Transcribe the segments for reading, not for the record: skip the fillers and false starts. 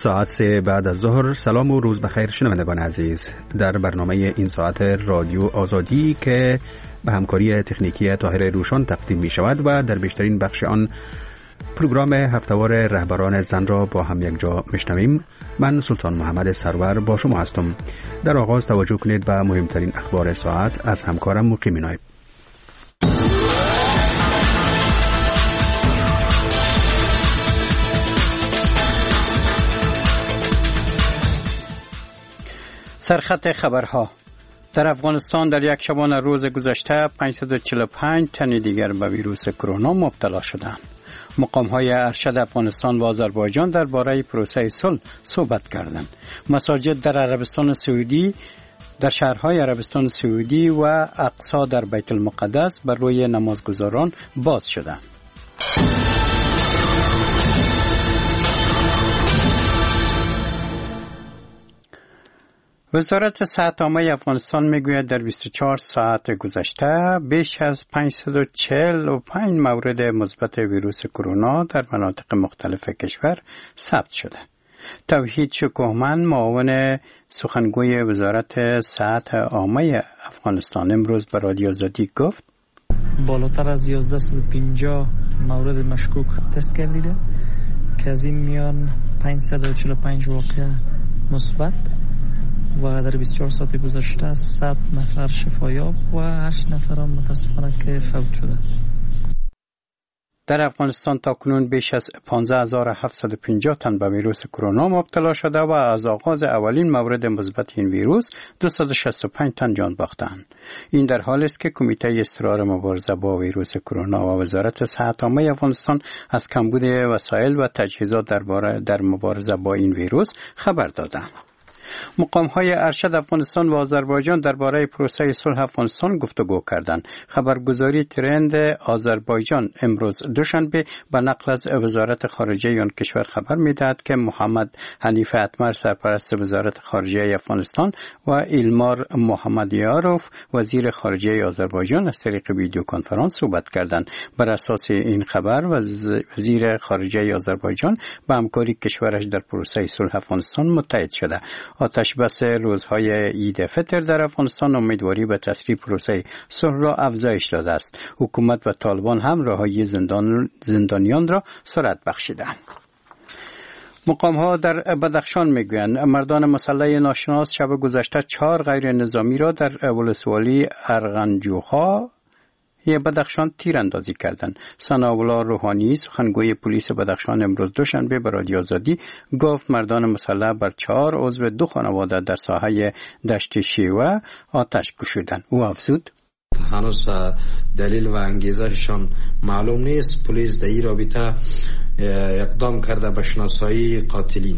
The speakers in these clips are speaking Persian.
ساعت 3 بعد از ظهر. سلام و روز بخیر شنوندگان عزیز. در برنامه این ساعت رادیو آزادی که به همکاری تکنیکی طاهر روشان تقدیم می شود و در بیشترین بخش آن پروگرام هفته‌وار رهبران زن را با هم یک جا میشنویم، من سلطان محمد سرور با شما هستم. در آغاز توجه کنید به مهمترین اخبار ساعت از همکارم مقیم نایب. سرخط خبرها. در افغانستان در یک شبانه روز گذشته 545 تن دیگر به ویروس کرونا مبتلا شدند. مقام‌های ارشد افغانستان و آذربایجان درباره پروسه صلح صحبت کردند. مساجد در عربستان سعودی در شهرهای عربستان سعودی و اقصی در بیت المقدس بر روی نمازگزاران باز شدند. وزارت صحت عامه افغانستان میگوید در 24 ساعت گذشته بیش از 545 مورد مثبت ویروس کرونا در مناطق مختلف کشور ثبت شده. توحید شکوهمن، معاون سخنگوی وزارت صحت عامه افغانستان، امروز به رادیو آزادی گفت بالاتر از 1150 مورد مشکوک تست گردیده که از این میان 545 واقعه مثبت و در 24 ساعت گذشته 100 نفر شفایاب و 8 نفر هم متاسفانه که فوت شده. در افغانستان تاکنون بیش از 15750 تن به ویروس کرونا مبتلا شده و از آغاز اولین مورد مثبت این ویروس 265 تن جان باختند. این در حالی است که کمیته اضطرار مبارزه با ویروس کرونا و وزارت صحت عامه افغانستان از کمبود وسایل و تجهیزات در مبارزه با این ویروس خبر دادند. مقام‌های ارشد افغانستان و آذربایجان درباره پروسه صلح افغانستان گفتگو کردند. خبرگزاری ترند آذربایجان امروز دوشنبه به نقل از وزارت خارجه آن کشور خبر می‌دهد که محمد حنیف اتمر سرپرست وزارت خارجه افغانستان و ایلمار محمدیاروف وزیر خارجه آذربایجان از طریق ویدیو کنفرانس صحبت کردند. بر اساس این خبر وزیر خارجه آذربایجان به همکاری کشورش در پروسه صلح افغانستان متحد شده. آتش بس روزهای عید فطر در افغانستان امیدواری به تسریع پروسه صلح را افزایش داده است. حکومت و طالبان هم رهایی زندانیان را سرعت بخشیدند. مقام‌ها در بدخشان میگویند مردان مسلح ناشناس شب گذشته 4 غیر نظامی را در ولسوالی ارغنجوها بدخشان تیراندازی کردند. ثناءالله روحانی سخنگوی پلیس بدخشان امروز دوشنبه به رادیو آزادی گفت مردان مسلح بر 4 عضو 2 خانواده در ساحه دشت شیوه آتش کشیدند. او افزود هنوز دلیل و انگیزهشان معلوم نیست. پلیس در این رابطه اقدام کرده به شناسایی قاتلین.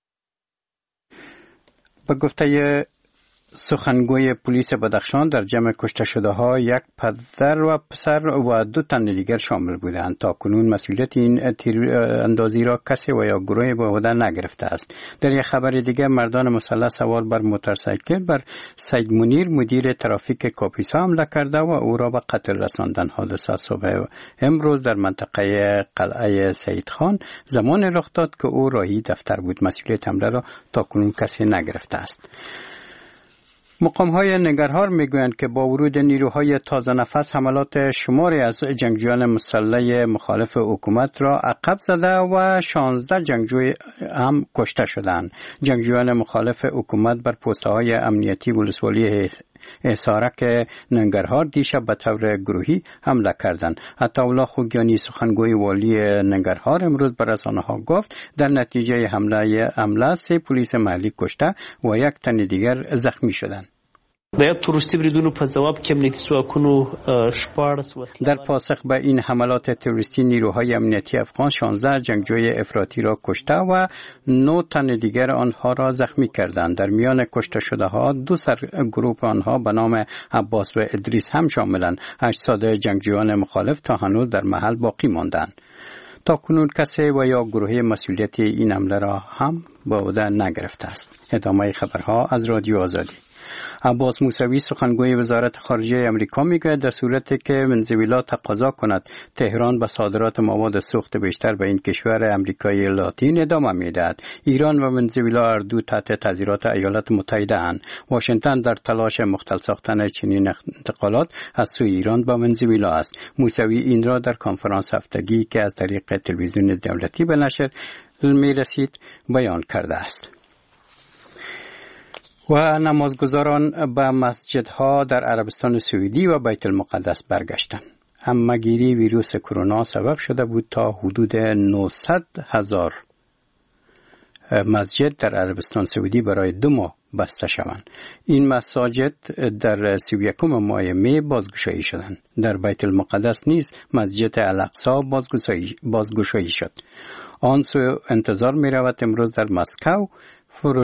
به گفته سخنگوی پلیس بدخشان در جمع کشته شده ها 1 پدر و پسر و 2 تن دیگر شامل بودند. تا کنون مسئولیت این تیراندازی را کسی و یا گروهی به عهده نگرفته است. در یک خبر دیگر مردان مسلح سوار بر موتورسیکل بر سید منیر مدیر ترافیک کاپیسا حمله کرده و او را به قتل رساندند. حادثه صبح امروز در منطقه قلعه سید خان زمان رخ داد که او راهی دفتر بود. مسئولیت حمله را تا کنون کسی نگرفته است. مقام‌های ننگرهار میگویند که با ورود نیروهای تازه نفس حملات شماری از جنگجویان مسلح مخالف حکومت را عقب زده و 16 جنگجوی هم کشته شدند. جنگجویان مخالف حکومت بر پست‌های امنیتی ولسوالی احسارک ننگرهار دیشب به طور گروهی حمله کردند. عطاالله خوگیانی سخنگوی والی ننگرهار امروز به رسانه‌ها گفت در نتیجه حمله 3 پلیس محلی کشته و 1 تن دیگر زخمی شدند. در پاسخ به این حملات تروریستی نیروهای امنیتی افغان 16 جنگجوی افراطی را کشته و 9 تن دیگر آنها را زخمی کردند. در میان کشته شده ها 2 سرگروه آنها به نام عباس و ادریس هم شاملند. 80 جنگجویان مخالف تا هنوز در محل باقی ماندند. تا کنون کسی و یا گروه مسئولیت این حمله را هم به عهده نگرفته است. ادامه خبرها از رادیو آزادی. عباس موسوی سخنگوی وزارت خارجه امریکا میگه در صورتی که ونزوئلا تقاضا کند تهران به صادرات مواد سوخت بیشتر به این کشور امریکای لاتین ادامه میدهد. ایران و ونزوئلا هر دو تحت تضییعات ایالات متحده اند. واشنگتن در تلاش مختل ساختن چنین انتقالات از سوی ایران به ونزوئلا است. موسوی این را در کنفرانس هفتگی که از طریق تلویزیون دولتی به نشر میرسید بیان کرده است. و نمازگزاران به مسجدها در عربستان سعودی و بیت المقدس برگشتند. همه‌گیری ویروس کرونا سبب شده بود تا حدود 900,000 مسجد در عربستان سعودی برای 2 ماه بسته شوند. این مساجد در 31 ماه می بازگشایی شدند. در بیت المقدس نیز مسجد الاقصی بازگشایی شد. آن سو انتظار می رود امروز در مسکو